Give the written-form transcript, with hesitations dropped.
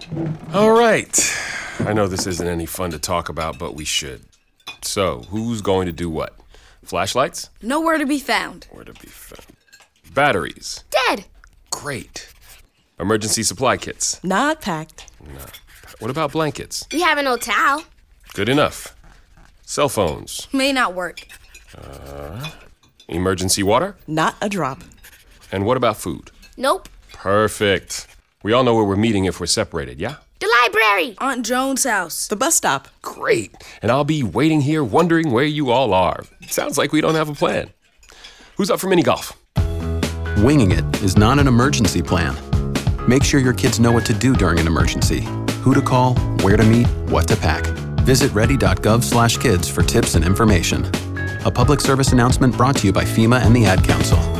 All right. I know this isn't any fun to talk about, but we should. So, who's going to do what? Flashlights? Nowhere to be found. Where to be found? Batteries? Dead. Great. Emergency supply kits? Not packed. No. What about blankets? We have an old towel. Good enough. Cell phones? May not work. Emergency water? Not a drop. And what about food? Nope. Perfect. We all know where we're meeting if we're separated, yeah? The library. Aunt Joan's house. The bus stop. Great. And I'll be waiting here wondering where you all are. Sounds like we don't have a plan. Who's up for mini golf? Winging it is not an emergency plan. Make sure your kids know what to do during an emergency. Who to call, where to meet, what to pack. Visit ready.gov/kids for tips and information. A public service announcement brought to you by FEMA and the Ad Council.